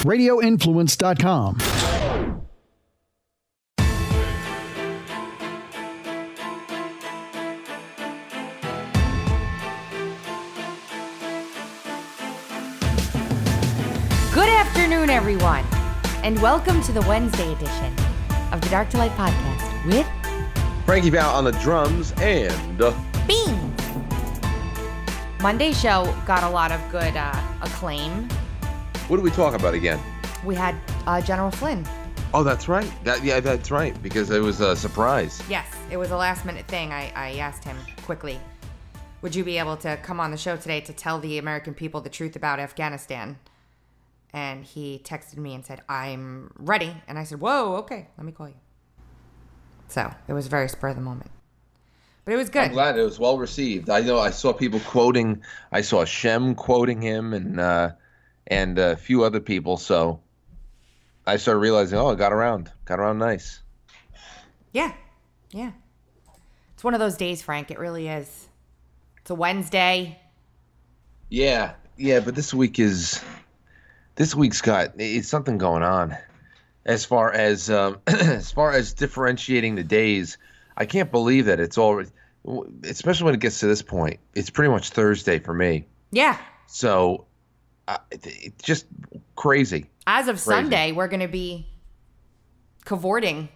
radioinfluence.com. Good afternoon, everyone, and welcome to the Wednesday edition of the Dark to Light podcast with Frankie Val on the drums and Beans. Monday's show got a lot of good acclaim. what did we talk about again? We had General Flynn. Oh, that's right. That's right, because it was a surprise. Yes, it was a last-minute thing. I asked him quickly, would you be able to come on the show today to tell the American people the truth about Afghanistan? And he texted me and said, I'm ready. And I said, whoa, okay, let me call you. So it was very spur of the moment. But it was good. I'm glad it was well received. I know I saw people quoting. I saw Shem quoting him and a few other people. So I started realizing, it got around nice. Yeah. It's one of those days, Frank. It really is. It's a Wednesday. Yeah, but this week's got it's something going on. As far as differentiating the days, I can't believe that it's already, especially when it gets to this point. It's pretty much Thursday for me. Yeah. So it's just crazy. As of Sunday, we're going to be cavorting.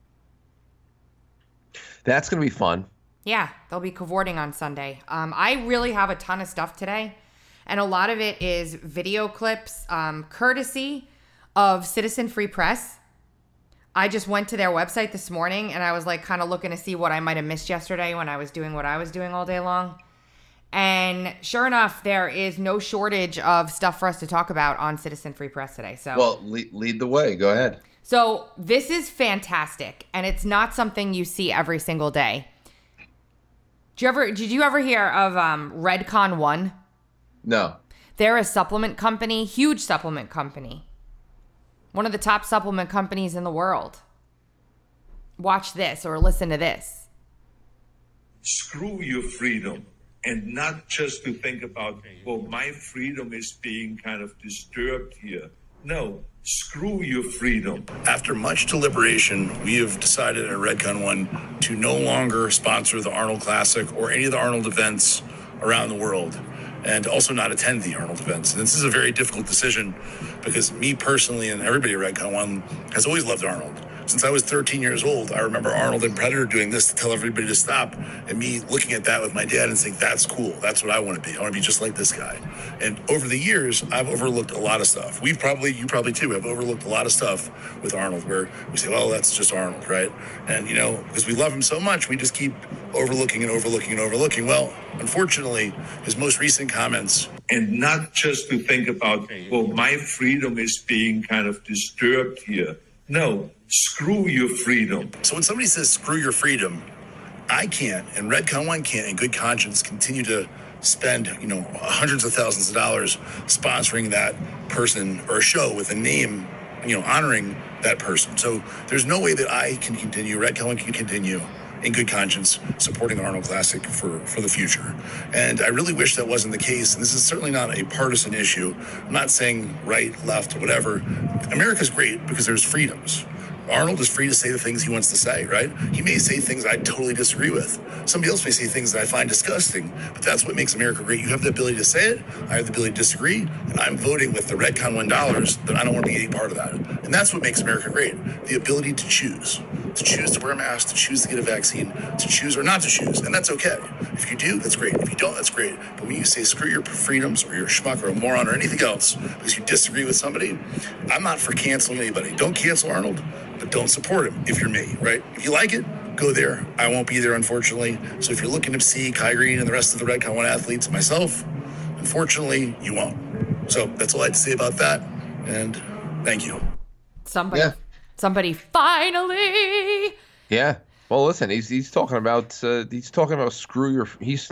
That's going to be fun. Yeah, they'll be cavorting on Sunday. I really have a ton of stuff today, and a lot of it is video clips, courtesy of Citizen Free Press. I just went to their website this morning, and I was like kind of looking to see what I might have missed yesterday when I was doing what I was doing all day long. And sure enough, there is no shortage of stuff for us to talk about on Citizen Free Press today. So, well, lead the way. Go ahead. So this is fantastic, and it's not something you see every single day. Did you ever hear of Redcon One? No. They're a supplement company, huge supplement company. One of the top supplement companies in the world. Watch this or listen to this. Screw your freedom, and not just to think about, well, my freedom is being kind of disturbed here. No, screw your freedom. After much deliberation, we have decided at Redcon One to no longer sponsor the Arnold Classic or any of the Arnold events around the world, and also not attend the Arnold events. And this is a very difficult decision because me personally and everybody at Redcon One has always loved Arnold. Since I was 13 years old, I remember Arnold and Predator doing this to tell everybody to stop, and me looking at that with my dad and saying, that's cool. That's what I want to be. I want to be just like this guy. And over the years, I've overlooked a lot of stuff. You probably too, have overlooked a lot of stuff with Arnold where we say, well, that's just Arnold, right? And, because we love him so much, we just keep overlooking and overlooking and overlooking. Well, unfortunately, his most recent comments. And not just to think about, well, my freedom is being kind of disturbed here. No, screw your freedom. So when somebody says screw your freedom, I can't, and Redcon One can't in good conscience continue to spend, hundreds of thousands of dollars sponsoring that person or a show with a name, honoring that person. So there's no way that I can continue, Redcon One can continue in good conscience supporting the Arnold Classic for the future. And I really wish that wasn't the case. And this is certainly not a partisan issue. I'm not saying right, left, whatever. America's great because there's freedoms. Arnold is free to say the things he wants to say, right? He may say things I totally disagree with. Somebody else may say things that I find disgusting, but that's what makes America great. You have the ability to say it, I have the ability to disagree, and I'm voting with the Redcon $1 that I don't want to be any part of that. And that's what makes America great, the ability to choose to wear a mask, to choose to get a vaccine, to choose or not to choose, and that's okay. If you do, that's great. If you don't, that's great. But when you say screw your freedoms or you're a schmuck or a moron or anything else because you disagree with somebody, I'm not for canceling anybody. Don't cancel Arnold, but don't support him if you're me, right? If you like it, go there. I won't be there, unfortunately. So if you're looking to see Kai Green and the rest of the Redcon One athletes and myself, unfortunately, you won't. So that's all I had to say about that, and thank you. Somebody finally. Yeah. Well, listen, he's talking about screw your. He's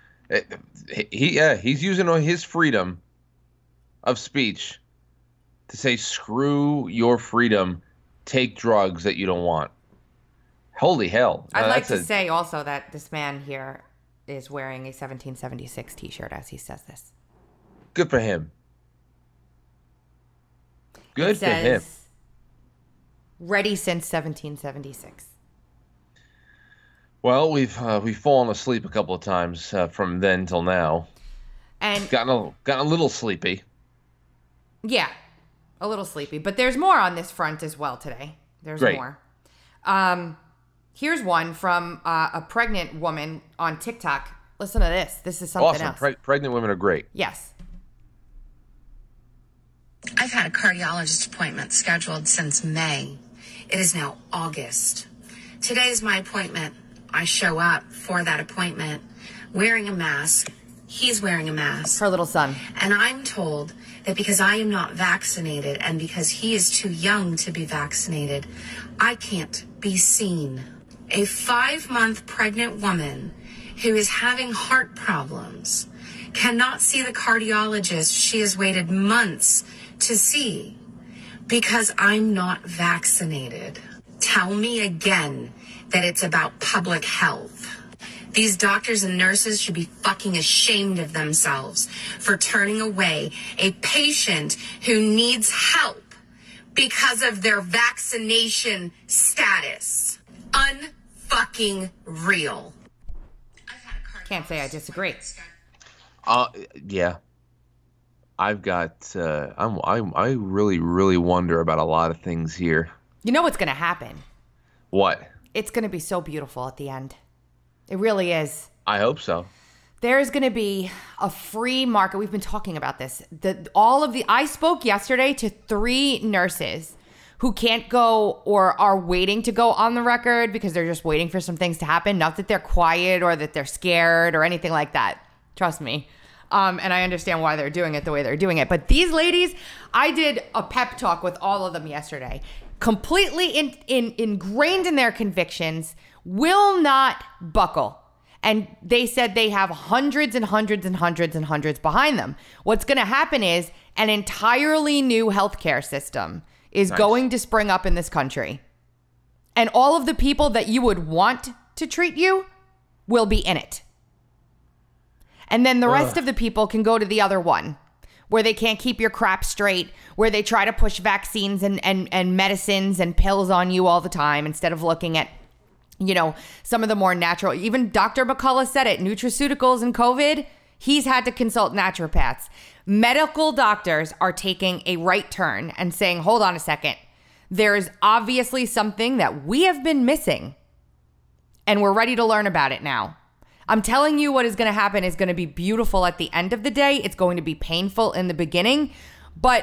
using his freedom of speech to say screw your freedom. Take drugs that you don't want. Holy hell! I'd like to say also that this man here is wearing a 1776 T-shirt as he says this. Good for him. Good for him. Ready since 1776. Well, we've fallen asleep a couple of times from then till now. And gotten a little sleepy. Yeah, a little sleepy. But there's more on this front as well today. There's Great. more. Here's one from a pregnant woman on TikTok. Listen to this. This is something Awesome. else. Pregnant women are great. Yes. I've had a cardiologist appointment scheduled since May. It is now August. Today is my appointment. I show up for that appointment wearing a mask. He's wearing a mask. Her little son. And I'm told that because I am not vaccinated and because he is too young to be vaccinated, I can't be seen. A 5-month pregnant woman who is having heart problems cannot see the cardiologist she has waited months to see because I'm not vaccinated. Tell me again that it's about public health. These doctors and nurses should be fucking ashamed of themselves for turning away a patient who needs help because of their vaccination status. Unfucking real. Can't say I disagree. Yeah. I've got. I really wonder about a lot of things here. You know what's going to happen? What? It's going to be so beautiful at the end. It really is. I hope so. There's going to be a free market. We've been talking about this. I spoke yesterday to 3 nurses who can't go or are waiting to go on the record because they're just waiting for some things to happen. Not that they're quiet or that they're scared or anything like that. Trust me. And I understand why they're doing it the way they're doing it. But these ladies, I did a pep talk with all of them yesterday. Completely ingrained in their convictions, will not buckle. And they said they have hundreds and hundreds and hundreds and hundreds behind them. What's going to happen is an entirely new healthcare system is going to spring up in this country. And all of the people that you would want to treat you will be in it. And then the rest of the people can go to the other one, where they can't keep your crap straight, where they try to push vaccines and medicines and pills on you all the time instead of looking at, some of the more natural. Even Dr. McCullough said it, nutraceuticals and COVID, he's had to consult naturopaths. Medical doctors are taking a right turn and saying, hold on a second. There is obviously something that we have been missing, and we're ready to learn about it now. I'm telling you what is going to happen is going to be beautiful at the end of the day. It's going to be painful in the beginning. But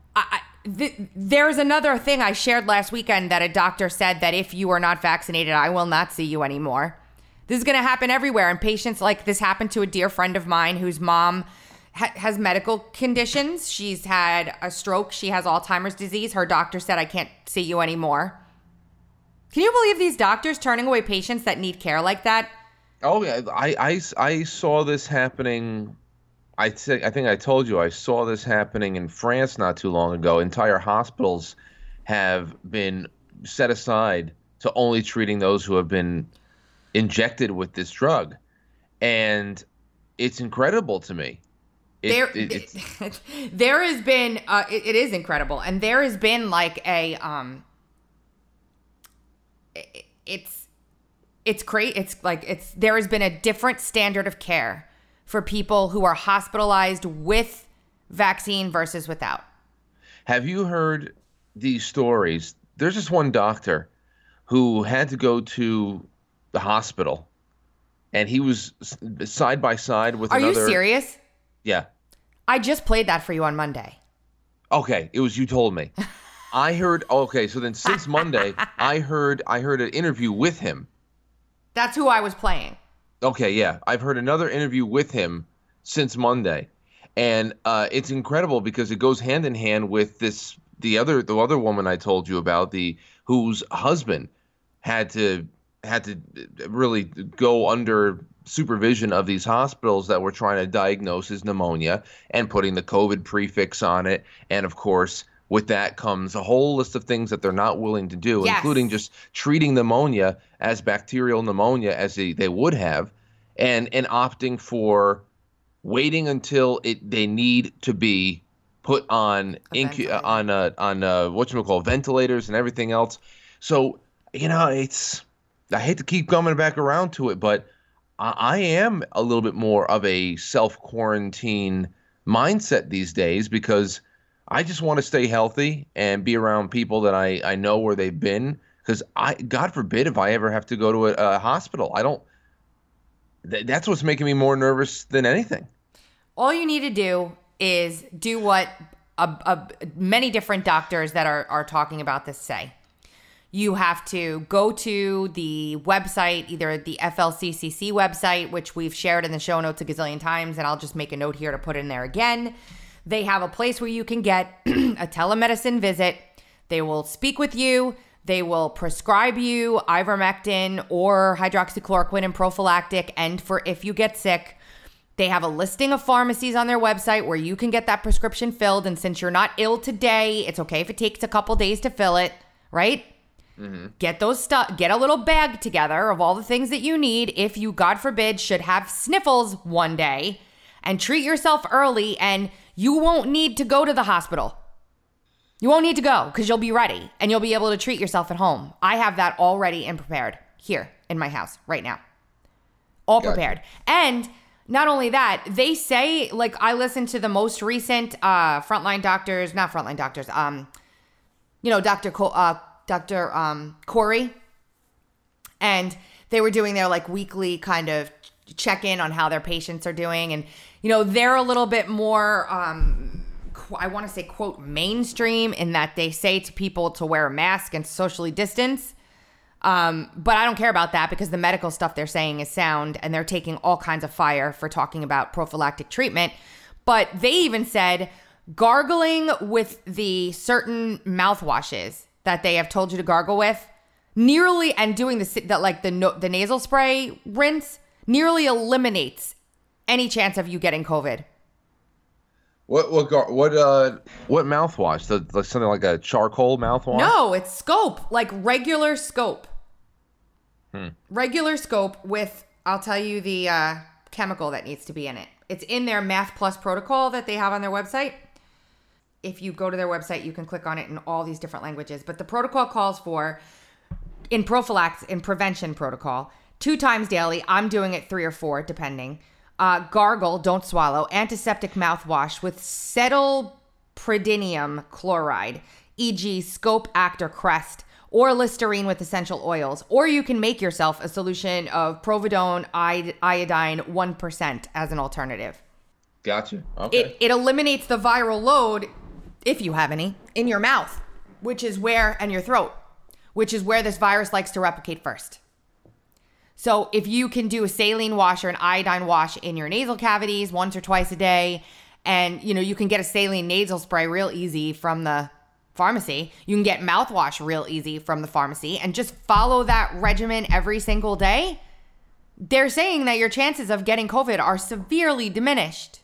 there's another thing I shared last weekend that a doctor said that if you are not vaccinated, I will not see you anymore. This is going to happen everywhere. And patients like this happened to a dear friend of mine whose mom has medical conditions. She's had a stroke. She has Alzheimer's disease. Her doctor said, I can't see you anymore. Can you believe these doctors turning away patients that need care like that? Oh yeah, I saw this happening. I think I told you I saw this happening in France not too long ago. Entire hospitals have been set aside to only treating those who have been injected with this drug, and it's incredible to me. There has been it is incredible, and there has been like a It's great. There has been a different standard of care for people who are hospitalized with vaccine versus without. Have you heard these stories? There's this one doctor who had to go to the hospital, and he was side by side with another. Are you serious? Yeah. I just played that for you on Monday. Okay, it was you told me. I heard. Okay, so then since Monday, I heard an interview with him. That's who I was playing. Okay, yeah. I've heard another interview with him since Monday. And it's incredible because it goes hand in hand with the other woman I told you about, whose husband had to really go under supervision of these hospitals that were trying to diagnose his pneumonia and putting the COVID prefix on it. And of course, with that comes a whole list of things that they're not willing to do, yes, including just treating pneumonia as bacterial pneumonia as they would have, and opting for waiting until they need to be put on ventilator. on whatchamacallit, ventilators and everything else. So, I hate to keep coming back around to it, but I am a little bit more of a self-quarantine mindset these days because I just want to stay healthy and be around people that I know where they've been. Because God forbid if I ever have to go to a hospital, that's what's making me more nervous than anything. All you need to do is do what many different doctors that are talking about this say. You have to go to the website, either the FLCCC website, which we've shared in the show notes a gazillion times, and I'll just make a note here to put in there again. They have a place where you can get a telemedicine visit. They will speak with you. They will prescribe you ivermectin or hydroxychloroquine and prophylactic. And for if you get sick, they have a listing of pharmacies on their website where you can get that prescription filled. And since you're not ill today, it's okay if it takes a couple days to fill it, right? Mm-hmm. Get a little bag together of all the things that you need if you, God forbid, should have sniffles one day, and treat yourself early, and you won't need to go to the hospital. You won't need to go because you'll be ready and you'll be able to treat yourself at home. I have that all ready and prepared here in my house right now. All prepared. And not only that, they say, like, I listened to the most recent Dr. Corey, and they were doing their like weekly kind of check-in on how their patients are doing. And, they're a little bit more, I want to say, quote, mainstream in that they say to people to wear a mask and socially distance. But I don't care about that because the medical stuff they're saying is sound, and they're taking all kinds of fire for talking about prophylactic treatment. But they even said gargling with the certain mouthwashes that they have told you to gargle with and doing the nasal spray rinse nearly eliminates any chance of you getting COVID. What mouthwash? Something like a charcoal mouthwash? No, it's Scope, like regular Scope. Regular Scope with, I'll tell you the chemical that needs to be in it. It's in their Math Plus protocol that they have on their website. If you go to their website, you can click on it in all these different languages. But the protocol calls for, in prevention protocol, 2 times daily. I'm doing it 3 or 4, depending. Gargle, don't swallow, antiseptic mouthwash with cetylpridinium chloride, e.g. Scope, Act, or Crest, or Listerine with essential oils. Or you can make yourself a solution of Providone iodine 1% as an alternative. Gotcha. Okay. It eliminates the viral load, if you have any, in your mouth, and your throat, which is where this virus likes to replicate first. So if you can do a saline wash or an iodine wash in your nasal cavities once or twice a day, and you can get a saline nasal spray real easy from the pharmacy. You can get mouthwash real easy from the pharmacy, and just follow that regimen every single day. They're saying that your chances of getting COVID are severely diminished.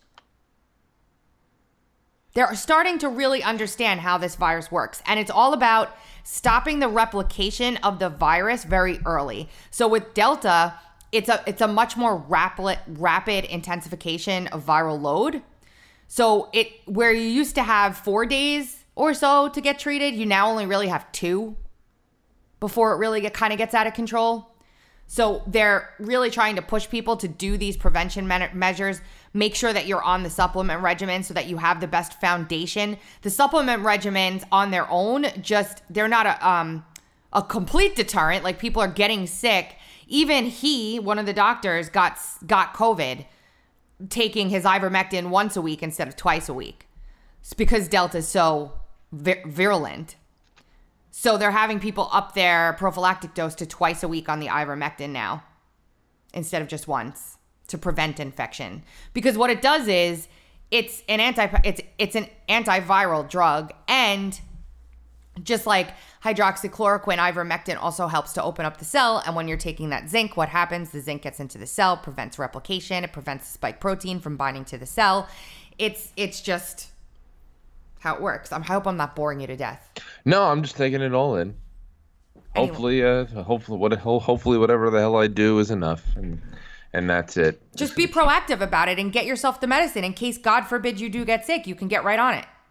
They're starting to really understand how this virus works, and it's all about stopping the replication of the virus very early. So with Delta, it's a much more rapid intensification of viral load. So where you used to have 4 days or so to get treated, you now only really have 2 before it really gets out of control. So they're really trying to push people to do these prevention measures. Make sure that you're on the supplement regimen so that you have the best foundation. The supplement regimens on their own, they're not a complete deterrent. Like, people are getting sick. Even one of the doctors, got COVID taking his ivermectin once a week instead of twice a week. It's because Delta is so virulent. So they're having people up their prophylactic dose to twice a week on the ivermectin now, instead of just once, to prevent infection. Because what it does is it's an antiviral drug, and just like hydroxychloroquine, ivermectin also helps to open up the cell. And when you're taking that zinc, what happens? The zinc gets into the cell, prevents replication, it prevents the spike protein from binding to the cell. It's just how it works. I hope I'm not boring you to death. No, I'm just taking it all in. Anyway. Hopefully whatever the hell I do is enough, and that's it. Just be proactive about it and get yourself the medicine in case, God forbid, you do get sick. You can get right on it.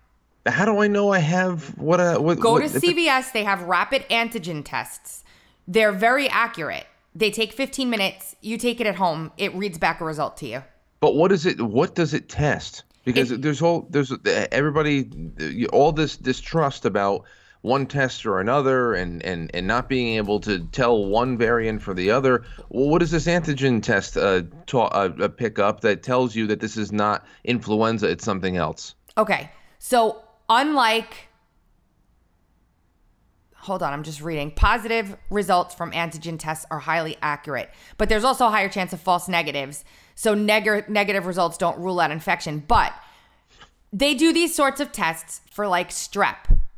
How do I know I have what? Go to CVS. They have rapid antigen tests. They're very accurate. They take 15 minutes. You take it at home. It reads back a result to you. But what is it? What does it test? Because there's everybody, all this distrust about one test or another, and not being able to tell one variant for the other. Well, what does this antigen test pick up that tells you that this is not influenza? It's something else. Okay, so hold on, I'm just reading. Positive results from antigen tests are highly accurate, but there's also a higher chance of false negatives. So negative results don't rule out infection, but they do these sorts of tests for like strep.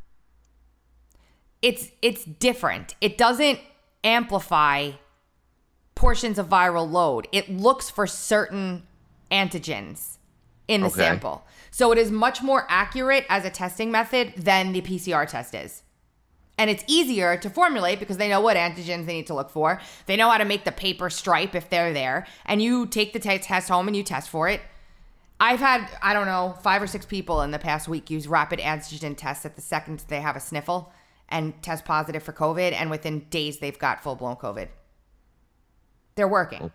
It's different. It doesn't amplify portions of viral load. It looks for certain antigens in the sample. So it is much more accurate as a testing method than the PCR test is. And it's easier to formulate because they know what antigens they need to look for. They know how to make the paper stripe if they're there. And you take the test home and you test for it. I've had, 5 or 6 people in the past week use rapid antigen tests at the second they have a sniffle and test positive for COVID. And within days, they've got full-blown COVID. They're working.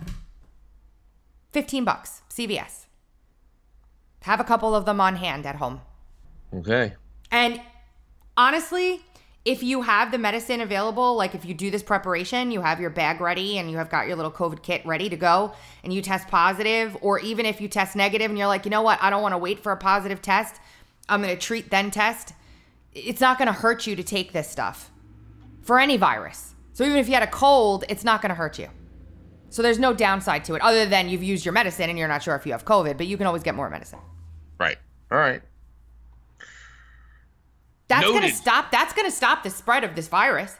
$15, CVS. Have a couple of them on hand at home. Okay. And honestly, if you have the medicine available, like if you do this preparation, you have your bag ready and you have got your little COVID kit ready to go and you test positive, or even if you test negative and you're like, you know what, I don't want to wait for a positive test, I'm going to treat then test. It's not going to hurt you to take this stuff for any virus. So even if you had a cold, it's not going to hurt you. So there's no downside to it other than you've used your medicine and you're not sure if you have COVID, but you can always get more medicine. Right. All right. That's going to stop the spread of this virus.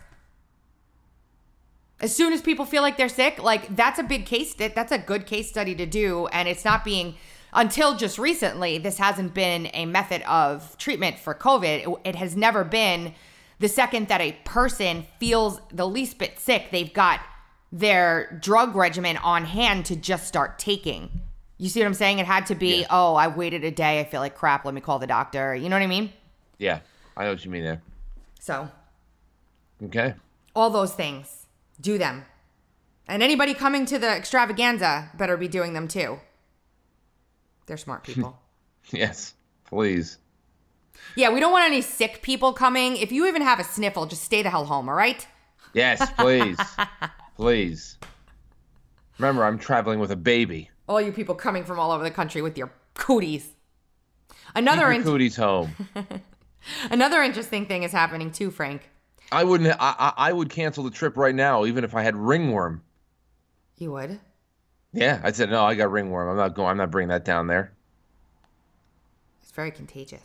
As soon as people feel like they're sick, like that's a big case. That's a good case study to do. And it's not being, until just recently, this hasn't been a method of treatment for COVID. It has never been. The second that a person feels the least bit sick, they've got their drug regimen on hand to just start taking. You see what I'm saying? It had to be, oh, I waited a day. I feel like crap. Let me call the doctor. You know what I mean? Yeah. I know what you mean there. So. Okay. All those things. Do them. And anybody coming to the extravaganza better be doing them too. They're smart people. Yes, please. Yeah, we don't want any sick people coming. If you even have a sniffle, just stay the hell home, all right? Yes, please. Please. Remember, I'm traveling with a baby. All you people coming from all over the country with your cooties. Keep your cooties home. Another interesting thing is happening too, Frank. I would cancel the trip right now, even if I had ringworm. You would? Yeah, I said no. I got ringworm. I'm not going. I'm not bringing that down there. It's very contagious.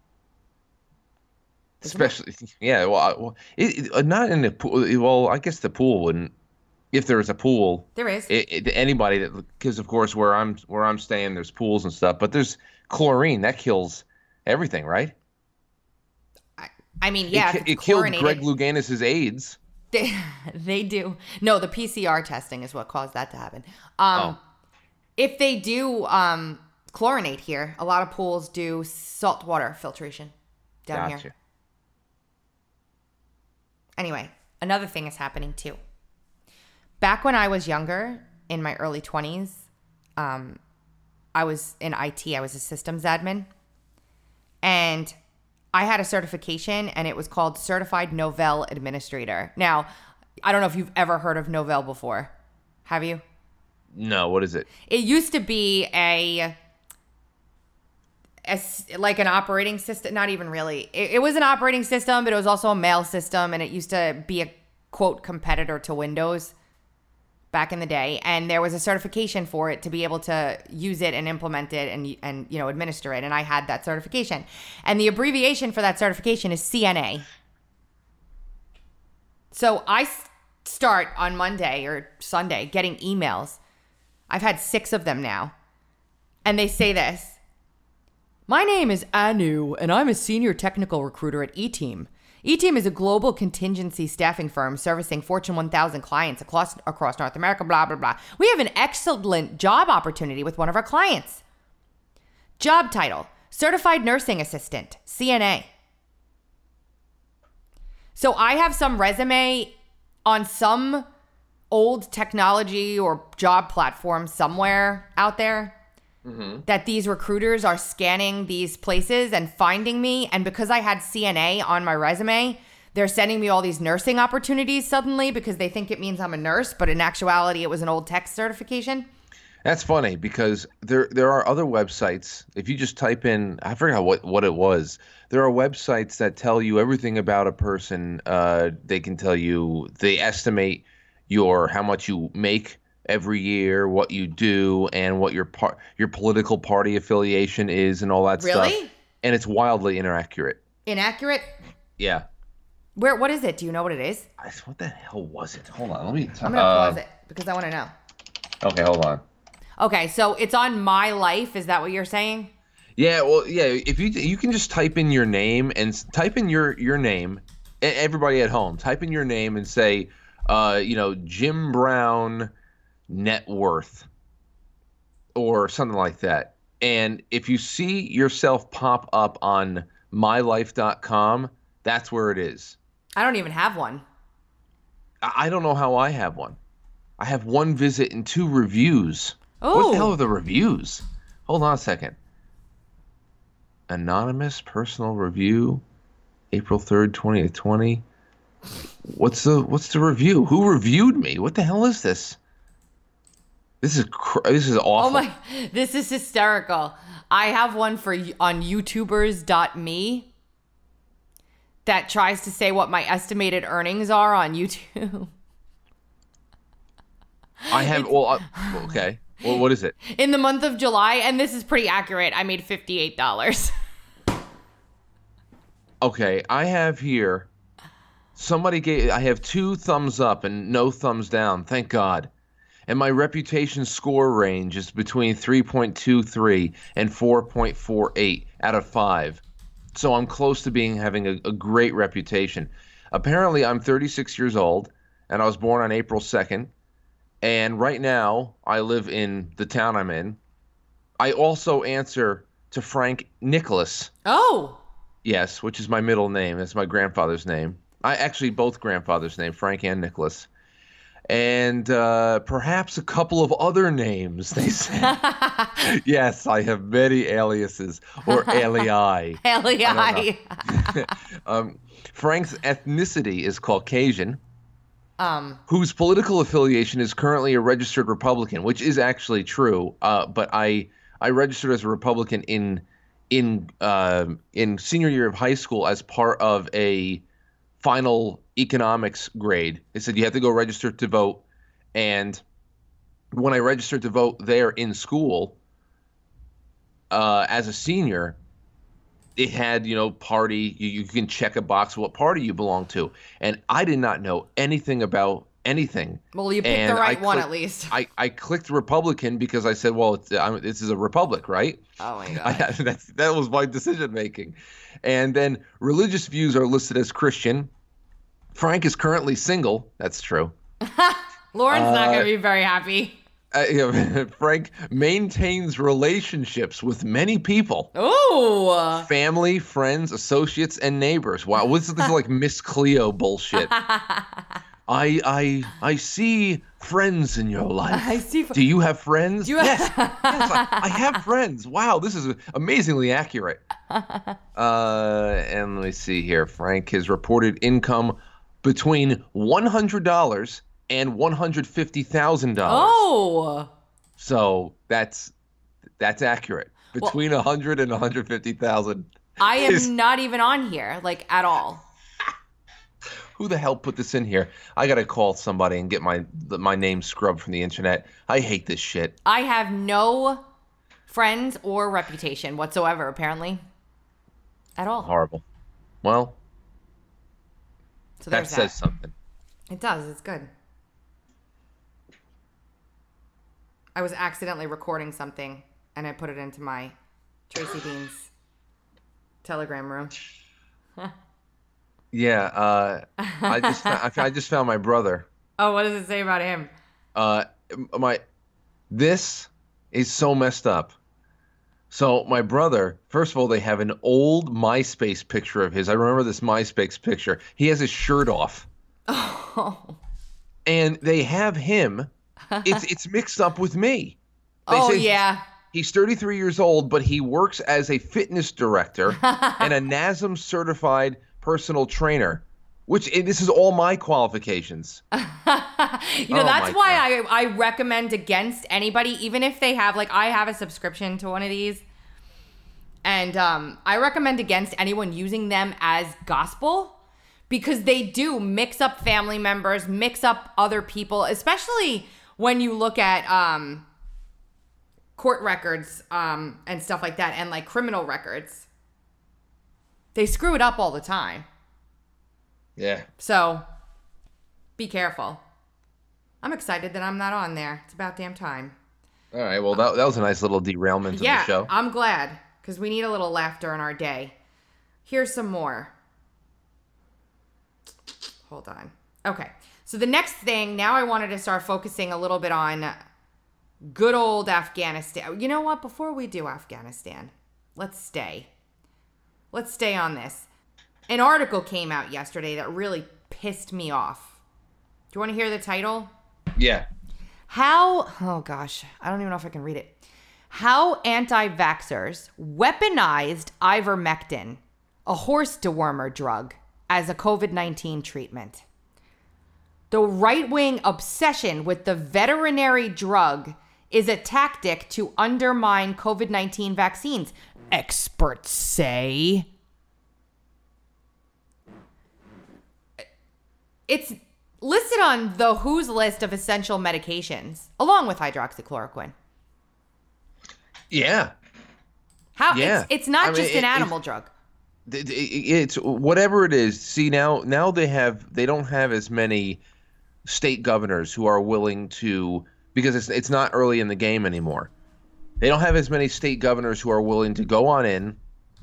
Especially, yeah. Well, not in the pool. Well, I guess the pool wouldn't. If there is a pool, there is. Anybody that, because of course where I'm staying, there's pools and stuff. But there's chlorine that kills everything, right? I mean, yeah, it killed Greg Louganis's AIDS. They do. No, the PCR testing is what caused that to happen. If they do chlorinate here, a lot of pools do saltwater filtration down here. Anyway, another thing is happening too. Back when I was younger, in my early 20s, I was in IT. I was a systems admin. And I had a certification, and it was called Certified Novell Administrator. Now, I don't know if you've ever heard of Novell before. Have you? No, what is it? It used to be like an operating system. Not even really. It was an operating system, but it was also a mail system, and it used to be a, quote, competitor to Windows back in the day. And there was a certification for it to be able to use it and implement it and you know, administer it. And I had that certification. And the abbreviation for that certification is CNA. So I start on Monday or Sunday getting emails. I've had 6 of them now. And they say this: my name is Anu, and I'm a senior technical recruiter at eTeam. eTeam is a global contingency staffing firm servicing Fortune 1000 clients across North America, blah, blah, blah. We have an excellent job opportunity with one of our clients. Job title: certified nursing assistant, CNA. So I have some resume on some old technology or job platform somewhere out there that these recruiters are scanning these places and finding me. And because I had CNA on my resume, they're sending me all these nursing opportunities suddenly because they think it means I'm a nurse, but in actuality, it was an old tech certification. That's funny because there are other websites. If you just type in, I forgot what it was. There are websites that tell you everything about a person. They can tell you, they estimate how much you make every year, what you do, and what your political party affiliation is, and all that stuff. Really? And it's wildly inaccurate. Inaccurate? Yeah. What is it? Do you know what it is? What the hell was it? Hold on, let me. I'm gonna pause it because I want to know. Okay, hold on. Okay, so it's on My Life. Is that what you're saying? Yeah, well, yeah. If you can just type in your name and type in your name. Everybody at home, type in your name and say, Jim Brown net worth or something like that. And if you see yourself pop up on mylife.com, that's where it is. I don't even have one. I don't know how I have one. I have 1 visit and 2 reviews. Oh. What the hell are the reviews? Hold on a second. Anonymous personal review, April 3rd, 2020. What's the review? Who reviewed me? What the hell is this? This is awful. Oh this is hysterical. I have one on YouTubers.me that tries to say what my estimated earnings are on YouTube. Okay. Well, what is it? In the month of July, and this is pretty accurate, I made $58. Okay, I have here, I have 2 thumbs up and no thumbs down, thank God. And my reputation score range is between 3.23 and 4.48 out of 5. So I'm close to having a great reputation. Apparently, I'm 36 years old, and I was born on April 2nd. And right now, I live in the town I'm in. I also answer to Frank Nicholas. Oh. Yes, which is my middle name. That's my grandfather's name. Both grandfathers' name, Frank and Nicholas. And perhaps a couple of other names, they say. Yes, I have many aliases, or alii. Alii. Frank's ethnicity is Caucasian. Whose political affiliation is currently a registered Republican, which is actually true. But I registered as a Republican in senior year of high school as part of a final economics grade. They said you have to go register to vote. And when I registered to vote there in school, as a senior, it had, party, you can check a box what party you belong to. And I did not know anything about anything. Well, you picked the right one at least. I clicked Republican because I said, well, this is a republic, right? Oh my God. That was my decision making. And then religious views are listed as Christian. Frank is currently single. That's true. Lauren's not going to be very happy. Frank maintains relationships with many people. Oh. Family, friends, associates, and neighbors. Wow, this is like Miss Cleo bullshit. I see friends in your life. Do you have friends? Yes, I have friends. Wow, this is amazingly accurate. And let me see here. Frank has reported income between $100 and $150,000. Oh. So that's accurate. Between 100 and 150,000. I am not even on here, like, at all. Who the hell put this in here? I gotta call somebody and get my name scrubbed from the internet. I hate this shit. I have no friends or reputation whatsoever, apparently. At all. Horrible. Well, so that says something. It does. It's good. I was accidentally recording something, and I put it into my Tracy Beans Telegram room. Yeah, I just found my brother. Oh, what does it say about him? This is so messed up. So my brother, first of all, they have an old MySpace picture of his. I remember this MySpace picture. He has his shirt off. Oh. And they have him. It's mixed up with me. They Oh, say yeah. he's 33 years old, but he works as a fitness director and a NASM certified personal trainer, which this is all my qualifications. That's why I recommend against anybody, even if they have, like, I have a subscription to one of these. And I recommend against anyone using them as gospel, because they do mix up family members, mix up other people, especially when you look at court records and stuff like that, and like criminal records. They screw it up all the time. Yeah. So be careful. I'm excited that I'm not on there. It's about damn time. All right. Well, that was a nice little derailment of the show. I'm glad, because we need a little laughter in our day. Here's some more. Hold on. Okay. So the next thing, now I wanted to start focusing a little bit on good old Afghanistan. You know what? Before we do Afghanistan, let's stay on this. An article came out yesterday that really pissed me off. Do you want to hear the title? Yeah. Oh gosh, I don't even know if I can read it. How anti-vaxxers weaponized ivermectin, a horse dewormer drug, as a COVID-19 treatment. The right-wing obsession with the veterinary drug is a tactic to undermine COVID-19 vaccines, experts say. It's listed on the WHO's list of essential medications, along with hydroxychloroquine. Yeah. Yeah. It's not just an animal drug. It's whatever it is. See, now they don't have as many state governors who are willing to, because it's not early in the game anymore. They don't have as many state governors who are willing to go on in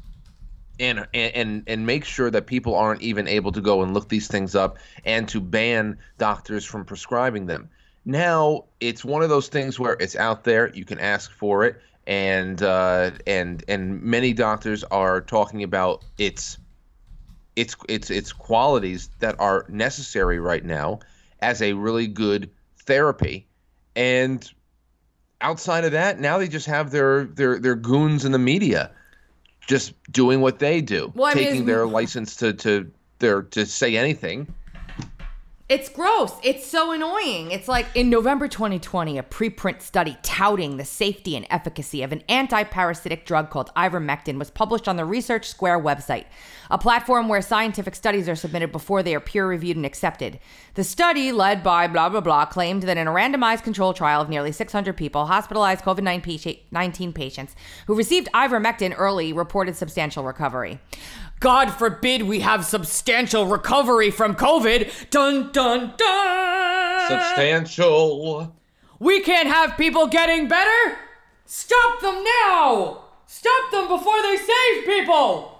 and make sure that people aren't even able to go and look these things up, and to ban doctors from prescribing them. Now it's one of those things where it's out there, you can ask for it, and many doctors are talking about its qualities that are necessary right now as a really good therapy. And outside of that, now they just have their goons in the media just doing what they do, taking their license to say anything. It's gross. It's so annoying. It's like in November 2020, a preprint study touting the safety and efficacy of an anti-parasitic drug called ivermectin was published on the Research Square website, a platform where scientific studies are submitted before they are peer-reviewed and accepted. The study, led by blah, blah, blah, claimed that in a randomized controlled trial of nearly 600 people, hospitalized COVID-19 patients who received ivermectin early reported substantial recovery. God forbid we have substantial recovery from COVID. Dun, dun, dun. Substantial. We can't have people getting better. Stop them now. Stop them before they save people.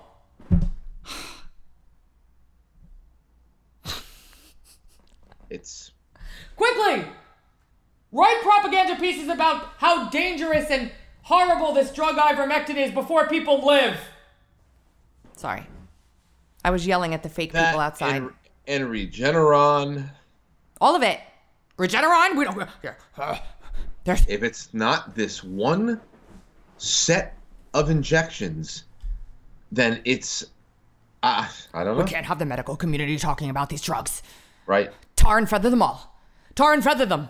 It's... Quickly, write propaganda pieces about how dangerous and horrible this drug ivermectin is before people live. Sorry. I was yelling at the fake people outside. And Regeneron. All of it. Regeneron? We don't... If it's not this one set of injections, then it's... I don't know. We can't have the medical community talking about these drugs. Right. Tar and feather them all. Tar and feather them.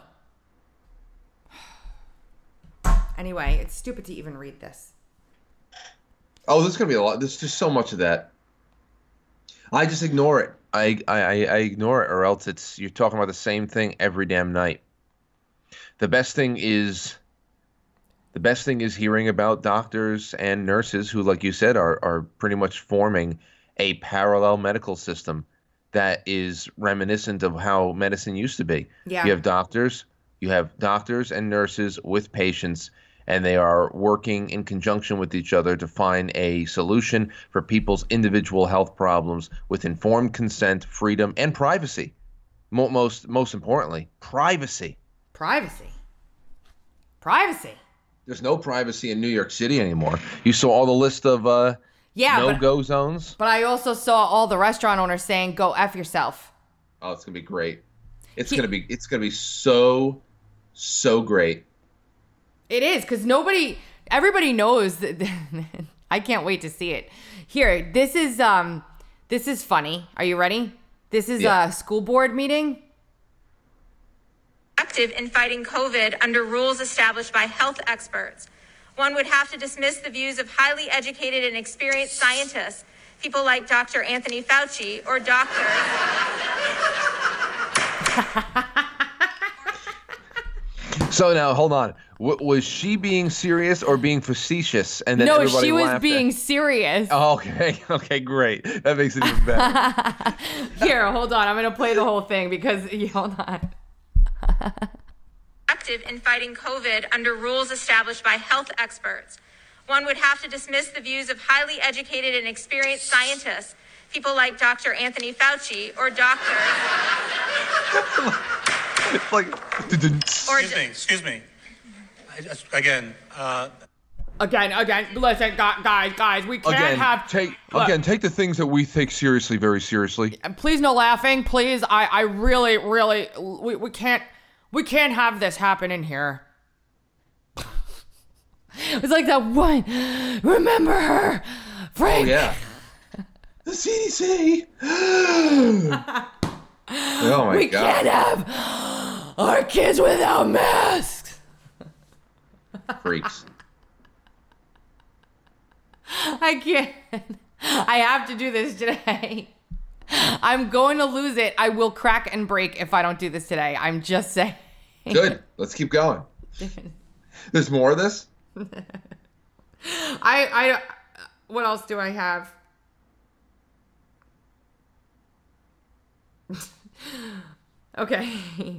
Anyway, it's stupid to even read this. Oh, there's going to be a lot. There's just so much of that. I just ignore it. I ignore it, or else you're talking about the same thing every damn night. The best thing is hearing about doctors and nurses who, like you said, are pretty much forming a parallel medical system that is reminiscent of how medicine used to be. Yeah. You have doctors and nurses with patients, and they are working in conjunction with each other to find a solution for people's individual health problems with informed consent, freedom, and privacy. Most importantly, privacy. Privacy. There's no privacy in New York City anymore. You saw all the list of no-go zones. But I also saw all the restaurant owners saying, "Go F yourself." Oh, it's gonna be great. It's gonna be so great. It is, because everybody knows that. I can't wait to see it. Here, this is funny. Are you ready? This is a school board meeting. Active in fighting COVID under rules established by health experts. One would have to dismiss the views of highly educated and experienced scientists, people like Dr. Anthony Fauci or doctors. So now, hold on. Was she being serious or being facetious? And then no, she was laughed being serious. Oh, okay. Okay, great. That makes it even better. Here, hold on. I'm going to play the whole thing because, hold on. Active in fighting COVID under rules established by health experts. One would have to dismiss the views of highly educated and experienced scientists, people like Dr. Anthony Fauci or doctors. It's like, excuse me. Again, listen, guys, we can't have... take the things that we take seriously very seriously. Please no laughing, please. I really, we can't have this happen in here. It's like that one, remember her, Frank? Oh, yeah. The CDC. Oh, my God. We can't have our kids without masks. Freaks. I can't. I have to do this today. I'm going to lose it. I will crack and break if I don't do this today. I'm just saying. Good. Let's keep going. There's more of this? What else do I have? Okay.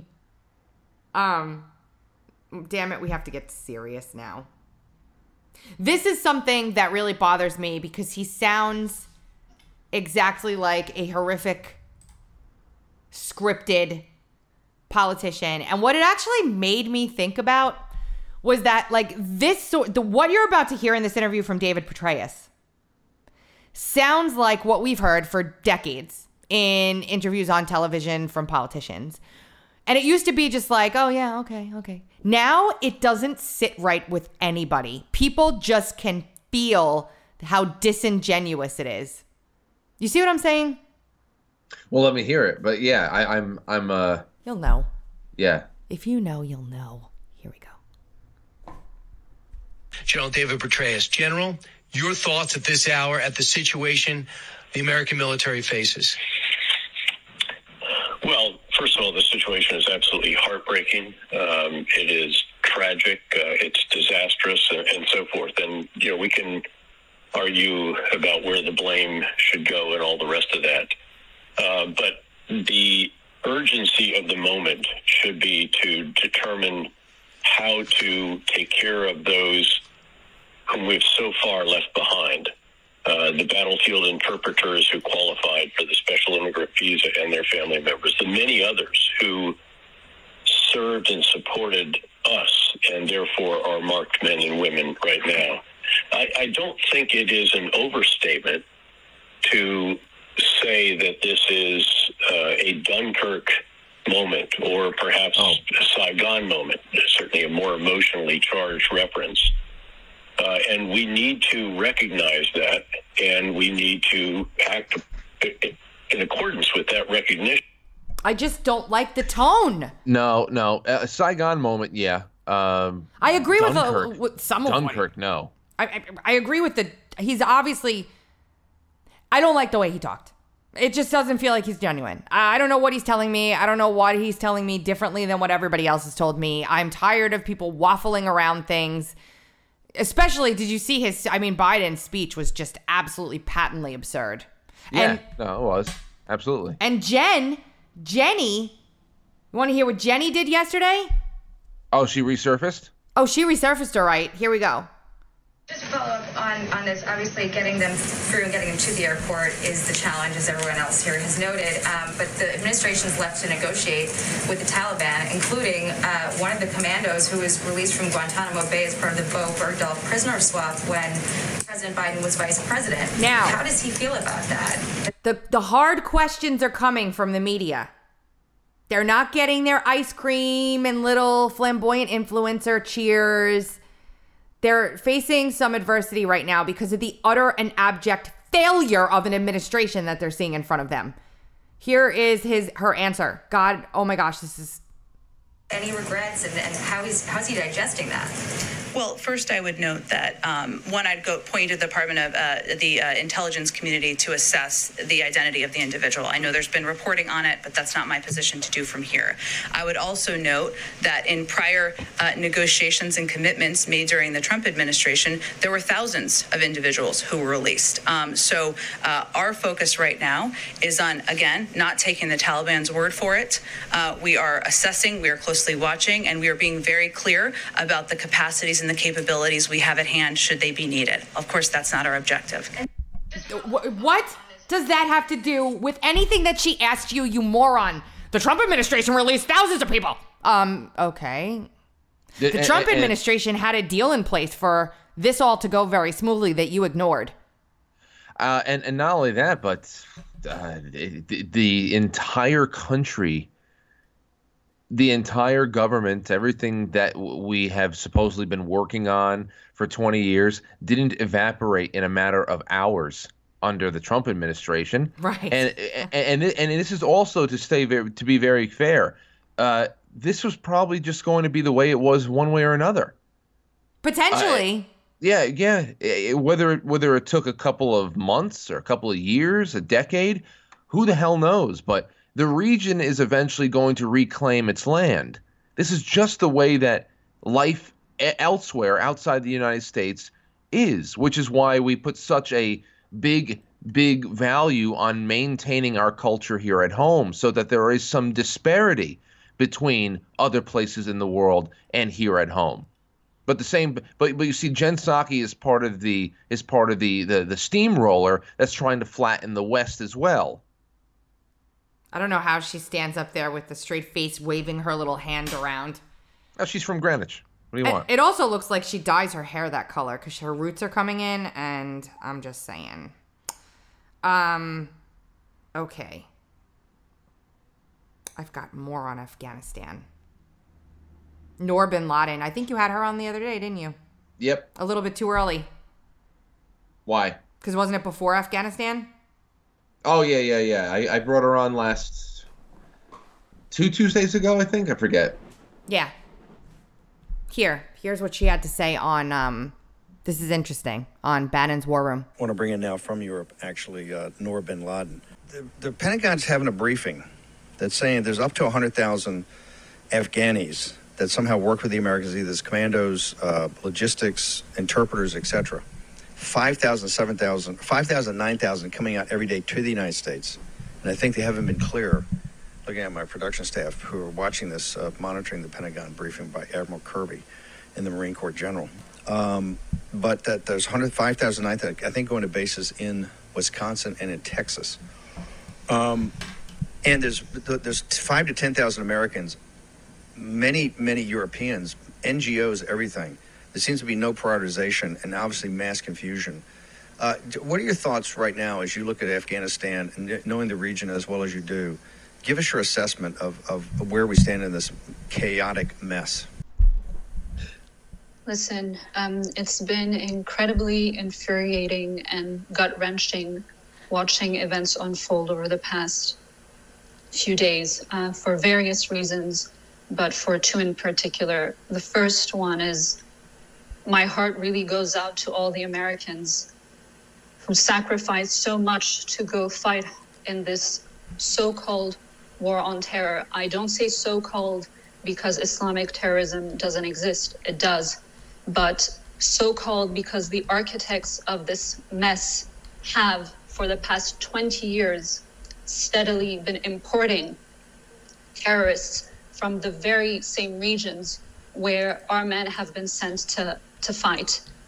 Damn it, we have to get serious now. This is something that really bothers me because he sounds exactly like a horrific scripted politician. And what it actually made me think about was that, like, what you're about to hear in this interview from David Petraeus sounds like what we've heard for decades in interviews on television from politicians. And it used to be just like, oh yeah, okay. Now it doesn't sit right with anybody. People just can feel how disingenuous it is. You see what I'm saying? Well, let me hear it. But yeah, I'm You'll know. Yeah. If you know, you'll know. Here we go. General David Petraeus. General, your thoughts at this hour at the situation the American military faces? Well, first of all, the situation is absolutely heartbreaking. It is tragic. It's disastrous and so forth. And, we can argue about where the blame should go and all the rest of that. But the urgency of the moment should be to determine how to take care of those whom we've so far left behind. The battlefield interpreters who qualified for the special immigrant visa and their family members, the many others who served and supported us and therefore are marked men and women right now. I don't think it is an overstatement to say that this is a Dunkirk moment or perhaps a Saigon moment, certainly a more emotionally charged reference. And we need to recognize that, and we need to act in accordance with that recognition. I just don't like the tone. No. A Saigon moment, yeah. I agree with some of Dunkirk, no. I agree with he's obviously, I don't like the way he talked. It just doesn't feel like he's genuine. I don't know what he's telling me. I don't know what he's telling me differently than what everybody else has told me. I'm tired of people waffling around things. Especially, did you see Biden's speech was just absolutely patently absurd. Yeah, no, it was. Absolutely. And Jenny, you want to hear what Jenny did yesterday? Oh, she resurfaced? Oh, she resurfaced, all right. Here we go. Just to follow up on this, obviously getting them through and getting them to the airport is the challenge, as everyone else here has noted. But the administration's left to negotiate with the Taliban, including one of the commandos who was released from Guantanamo Bay as part of the Bo Bergdahl prisoner swap when President Biden was vice president. Now, how does he feel about that? The hard questions are coming from the media. They're not getting their ice cream and little flamboyant influencer cheers. They're facing some adversity right now because of the utter and abject failure of an administration that they're seeing in front of them. Here is her answer. God, oh my gosh, this is... Any regrets, and how's he digesting that? Well, first I would note that, one, I'd point to the Department of the intelligence community to assess the identity of the individual. I know there's been reporting on it, but that's not my position to do from here. I would also note that in prior negotiations and commitments made during the Trump administration, there were thousands of individuals who were released. So our focus right now is on, again, not taking the Taliban's word for it. We are assessing, we are closely watching, and we are being very clear about the capacities and the capabilities we have at hand should they be needed. Of course, that's not our objective. What does that have to do with anything that she asked you, you moron? The Trump administration released thousands of people. Okay. The Trump administration had a deal in place for this all to go very smoothly that you ignored. And not only that, but the entire country, the entire government, everything that we have supposedly been working on for 20 years didn't evaporate in a matter of hours under the Trump administration. Right. And this is also to be very fair. This was probably just going to be the way it was one way or another. Potentially. Yeah. Whether it took a couple of months or a couple of years, a decade, who the hell knows? But the region is eventually going to reclaim its land. This is just the way that life elsewhere outside the United States is, which is why we put such a big value on maintaining our culture here at home, so that there is some disparity between other places in the world and here at home. But you see, Jen Psaki is part of the steamroller that's trying to flatten the West as well. I don't know how she stands up there with the straight face waving her little hand around. Oh, she's from Greenwich. What do you want? It also looks like she dyes her hair that color because her roots are coming in, and I'm just saying. Okay. I've got more on Afghanistan. Noor bin Laden. I think you had her on the other day, didn't you? Yep. A little bit too early. Why? Because wasn't it before Afghanistan? Oh, yeah. I brought her on last 2 Tuesdays ago, I think. I forget. Yeah. Here's what she had to say on, this is interesting, on Bannon's War Room. I want to bring in now from Europe, actually, Noor bin Laden. The Pentagon's having a briefing that's saying there's up to 100,000 Afghanis that somehow work with the Americans, either as commandos, logistics, interpreters, etc. 5,000, 7,000, 5,000, 9,000 coming out every day to the United States. And I think they haven't been clear, looking at my production staff who are watching this, monitoring the Pentagon briefing by Admiral Kirby in the Marine Corps General. But that there's 5,000, 9,000, I think, going to bases in Wisconsin and in Texas. And there's 5,000 to 10,000 Americans, many Europeans, NGOs, everything. There seems to be no prioritization and obviously mass confusion. What are your thoughts right now as you look at Afghanistan and knowing the region as well as you do? Give us your assessment of where we stand in this chaotic mess. Listen, it's been incredibly infuriating and gut-wrenching watching events unfold over the past few days for various reasons, but for two in particular. The first one is my heart really goes out to all the Americans who sacrificed so much to go fight in this so-called war on terror. I don't say so-called because Islamic terrorism doesn't exist. It does. But so-called because the architects of this mess have, for the past 20 years, steadily been importing terrorists from the very same regions where our men have been sent to fight.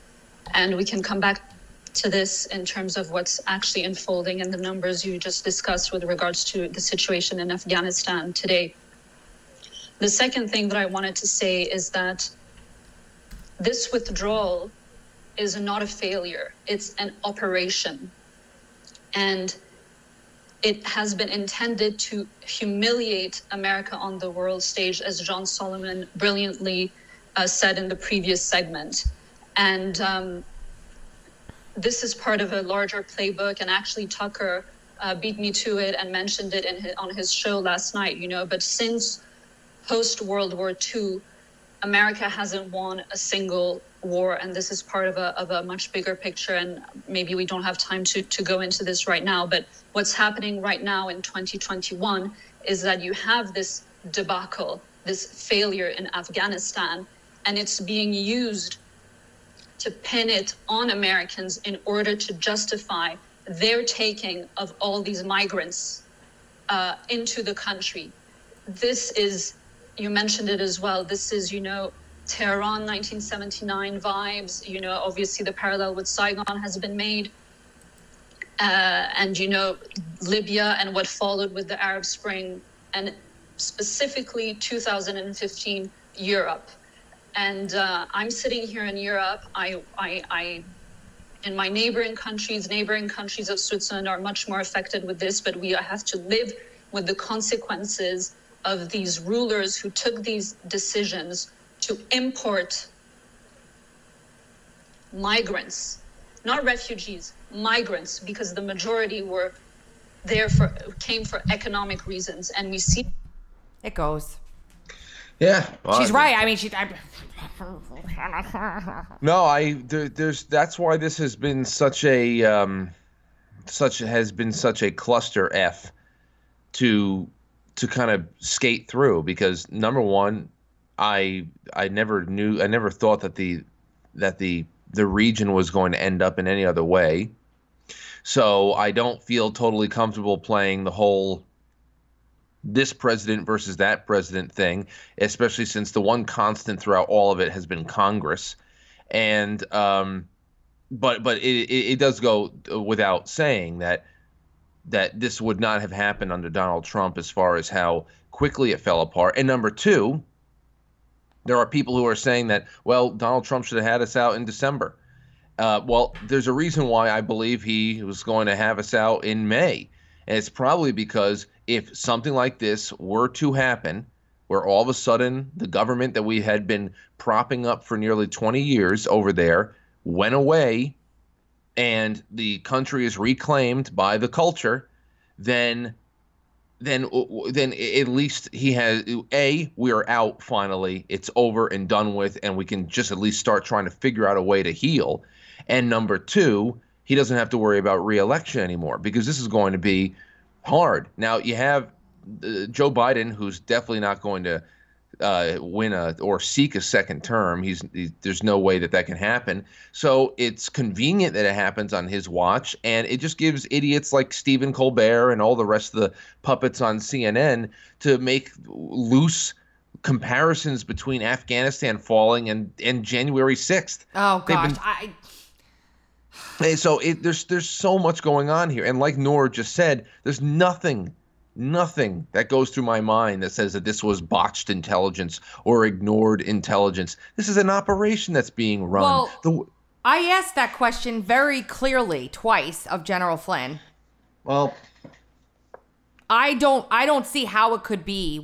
And we can come back to this in terms of what's actually unfolding and the numbers you just discussed with regards to the situation in Afghanistan today. The second thing that I wanted to say is that this withdrawal is not a failure. It's an operation. And it has been intended to humiliate America on the world stage, as John Solomon brilliantly said in the previous segment. And this is part of a larger playbook. And actually, Tucker beat me to it and mentioned it on his show last night, But since post-World War II, America hasn't won a single war, and this is part of a much bigger picture, and maybe we don't have time to go into this right now, but what's happening right now in 2021 is that you have this debacle, this failure in Afghanistan, and it's being used to pin it on Americans in order to justify their taking of all these migrants into the country. This is, you mentioned it as well, this is, Tehran 1979 vibes, obviously the parallel with Saigon has been made. And, Libya and what followed with the Arab Spring, and specifically 2015 Europe. And I'm sitting here in Europe. In my neighboring countries of Switzerland are much more affected with this, but we have to live with the consequences of these rulers who took these decisions to import migrants, not refugees, migrants, because the majority were came for economic reasons. And we see it goes. Yeah. Well, she's right. I mean, there's that's why this has been such a cluster F to kind of skate through, because number one, I never thought that the region was going to end up in any other way. So I don't feel totally comfortable playing the whole this president versus that president thing, especially since the one constant throughout all of it has been Congress. And but it does go without saying that this would not have happened under Donald Trump, as far as how quickly it fell apart. And number two, there are people who are saying that, well, Donald Trump should have had us out in December. Well, there's a reason why I believe he was going to have us out in May. And it's probably because if something like this were to happen, where all of a sudden the government that we had been propping up for nearly 20 years over there went away and the country is reclaimed by the culture, then at least he has, we are out finally. It's over and done with, and we can just at least start trying to figure out a way to heal. And number two, he doesn't have to worry about re-election anymore, because this is going to be hard. Now, you have Joe Biden, who's definitely not going to win or seek a second term. There's no way that can happen. So it's convenient that it happens on his watch, and it just gives idiots like Stephen Colbert and all the rest of the puppets on CNN to make loose comparisons between Afghanistan falling and January 6th. Oh gosh, So there's so much going on here, and like Nora just said, there's nothing that goes through my mind that says that this was botched intelligence or ignored intelligence. This is an operation that's being run. Well, I asked that question very clearly twice of General Flynn. Well, I don't see how it could be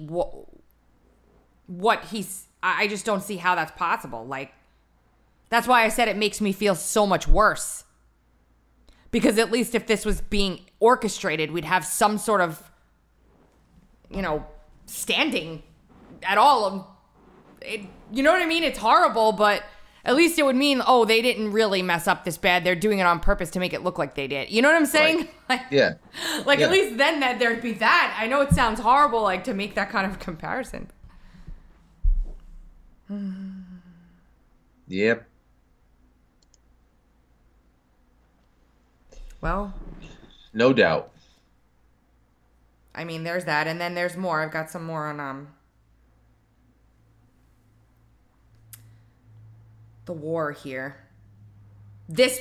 what he's. I just don't see how that's possible. Like, that's why I said it makes me feel so much worse. Because at least if this was being orchestrated, we'd have some sort of, standing at all. You know what I mean? It's horrible, but at least it would mean, oh, they didn't really mess up this bad. They're doing it on purpose to make it look like they did. You know what I'm saying? Right. Yeah. At least then there'd be that. I know it sounds horrible, to make that kind of comparison. Yep. Well, no doubt. I mean, there's that, and then there's more. I've got some more on the war here. This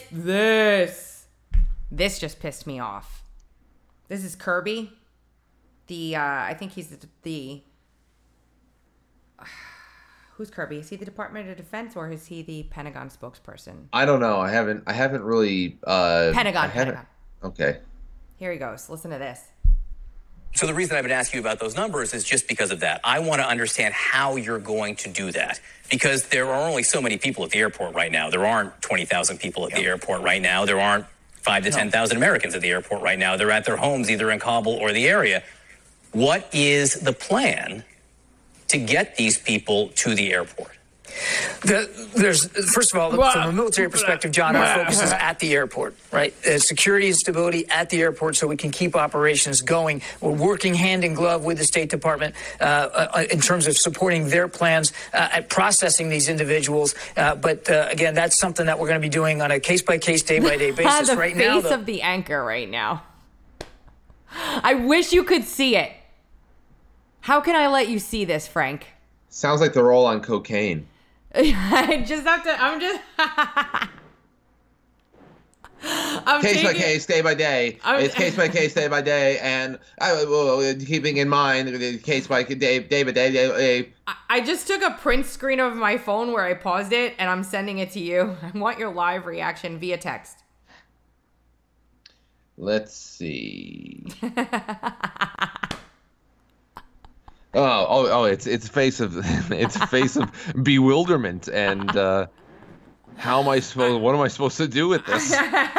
just pissed me off. This is Kirby. I think he's the who's Kirby? Is he the Department of Defense or is he the Pentagon spokesperson? I don't know. I haven't really. Pentagon. Okay. Here he goes. Listen to this. So the reason I've been asking you about those numbers is just because of that. I want to understand how you're going to do that, because there are only so many people at the airport right now. There aren't 20,000 people at the airport right now. There aren't 5,000 to 10,000 Americans at the airport right now. They're at their homes, either in Kabul or the area. What is the plan to get these people to the airport? First of all, from a military perspective, John, our focus is at the airport, right? Security and stability at the airport so we can keep operations going. We're working hand in glove with the State Department in terms of supporting their plans at processing these individuals. But again, that's something that we're going to be doing on a case-by-case, day-by-day basis. The right now, face of the anchor right now. I wish you could see it. How can I let you see this, Frank? Sounds like they're all on cocaine. I just have to. Case by case, day by day. It's case by case, day by day, and keeping in mind case by day by day. I just took a print screen of my phone where I paused it, and I'm sending it to you. I want your live reaction via text. Let's see. It's a face of bewilderment and how am I supposed? What am I supposed to do with this?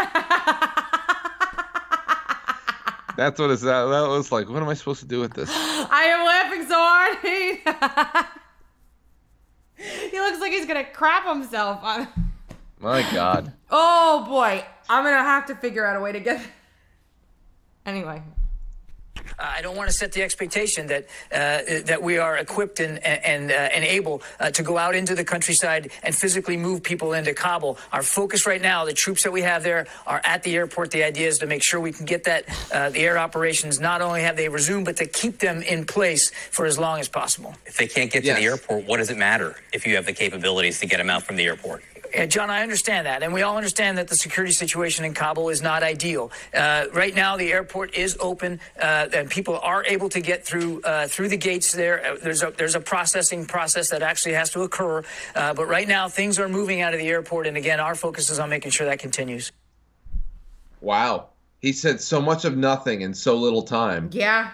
That's what it's that was like. What am I supposed to do with this? I am laughing so hard. He looks like he's gonna crap himself. My God. Oh boy, I'm gonna have to figure out a way to get. Anyway. I don't want to set the expectation that we are equipped and able to go out into the countryside and physically move people into Kabul. Our focus right now, the troops that we have there are at the airport. The idea is to make sure we can get that the air operations, not only have they resumed, but to keep them in place for as long as possible. If they can't get to the airport, what does it matter if you have the capabilities to get them out from the airport? John, I understand that, and we all understand that the security situation in Kabul is not ideal. Right now, the airport is open, and people are able to get through the gates there. There's a processing process that actually has to occur, but right now, things are moving out of the airport, and again, our focus is on making sure that continues. Wow. He said so much of nothing in so little time. Yeah.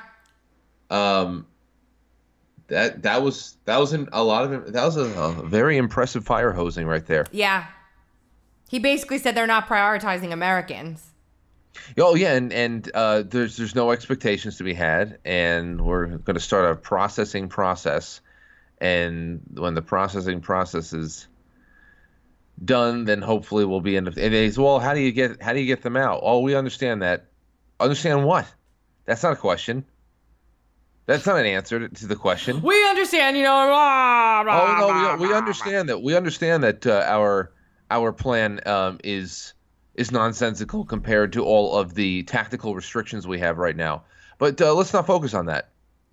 That was a very impressive fire hosing right there. Yeah. He basically said they're not prioritizing Americans. Oh yeah, and there's no expectations to be had, and we're going to start a processing process, and when the processing process is done, then hopefully we'll be in. And they say, well, how do you get them out? Oh, we understand that. Understand what? That's not a question. That's not an answer to the question. We understand, we understand that. We understand that our plan is nonsensical compared to all of the tactical restrictions we have right now. But let's not focus on that.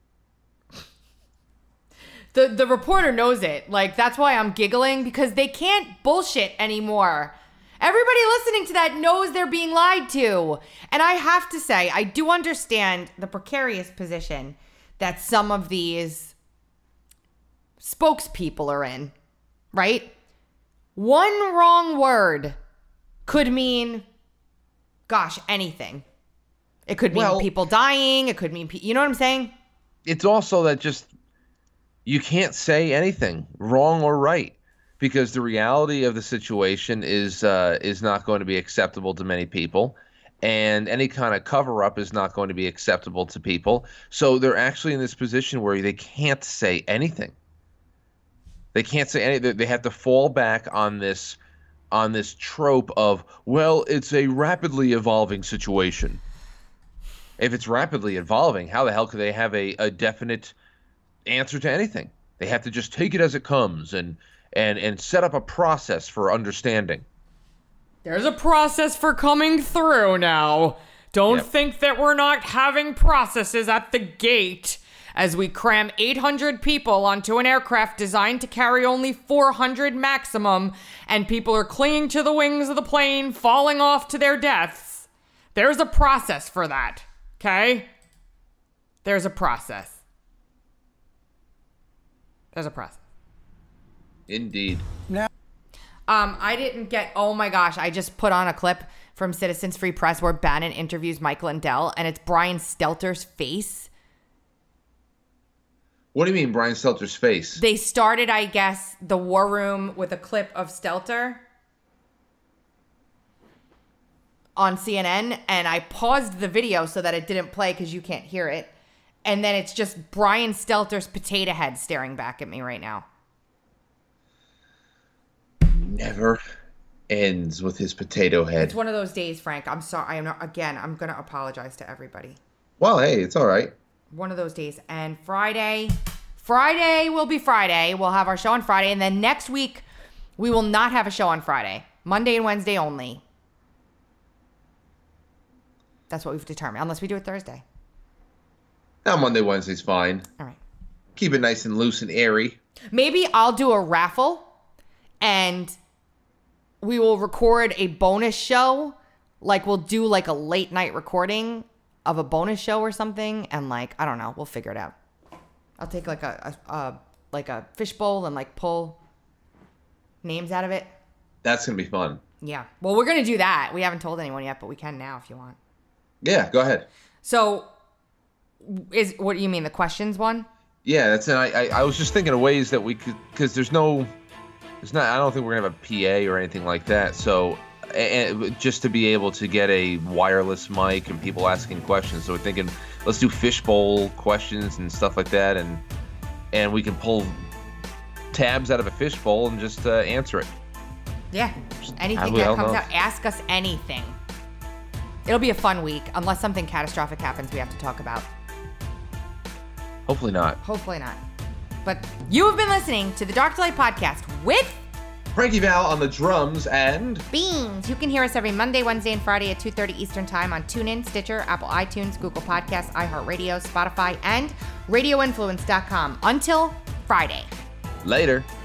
The reporter knows it. Like, that's why I'm giggling, because they can't bullshit anymore. Everybody listening to that knows they're being lied to. And I have to say, I do understand the precarious position that some of these spokespeople are in, right? One wrong word could mean, gosh, anything. It could mean people dying. It could mean, you know what I'm saying? It's also that just, you can't say anything wrong or right, because the reality of the situation is not going to be acceptable to many people. And any kind of cover-up is not going to be acceptable to people. So they're actually in this position where they can't say anything. They can't say anything. They have to fall back on this trope of, well, it's a rapidly evolving situation. If it's rapidly evolving, how the hell could they have a definite answer to anything? They have to just take it as it comes and set up a process for understanding. There's a process for coming through now. Don't think that we're not having processes at the gate. as we cram 800 people onto an aircraft designed to carry only 400 maximum, and people are clinging to the wings of the plane, falling off to their deaths. There's a process for that, okay? There's a process. There's a process. Indeed. Now, I didn't get, oh my gosh, I just put on a clip from Citizens Free Press where Bannon interviews Mike Lindell, and it's Brian Stelter's face. What do you mean, Brian Stelter's face? They started, I guess, the War Room with a clip of Stelter on CNN, and I paused the video so that it didn't play because you can't hear it. And then it's just Brian Stelter's potato head staring back at me right now. Never ends with his potato head. It's one of those days, Frank. I'm sorry. I'm going to apologize to everybody. Well, hey, it's all right. One of those days. And Friday will be Friday. We'll have our show on Friday. And then next week, we will not have a show on Friday. Monday and Wednesday only. That's what we've determined. Unless we do it Thursday. Now, Monday, Wednesday's fine. All right. Keep it nice and loose and airy. Maybe I'll do a raffle and we will record a bonus show. Like, we'll do like a late night recording of a bonus show or something. And like, I don't know. We'll figure it out. I'll take like a fishbowl and like pull names out of it. That's going to be fun. Yeah. Well, we're going to do that. We haven't told anyone yet, but we can now if you want. Yeah, go ahead. So, what do you mean, the questions one? Yeah, that's it. I was just thinking of ways that we could, because there's not, I don't think we're going to have a PA or anything like that. So, and just to be able to get a wireless mic and people asking questions. So we're thinking, let's do fishbowl questions and stuff like that. And we can pull tabs out of a fishbowl and just answer it. Yeah. Anything that comes out, ask us anything. It'll be a fun week, unless something catastrophic happens we have to talk about. Hopefully not. Hopefully not. But you have been listening to the Dark to Light podcast with Frankie Val on the drums and Beans. You can hear us every Monday, Wednesday, and Friday at 2:30 Eastern Time on TuneIn, Stitcher, Apple iTunes, Google Podcasts, iHeartRadio, Spotify, and RadioInfluence.com. Until Friday. Later.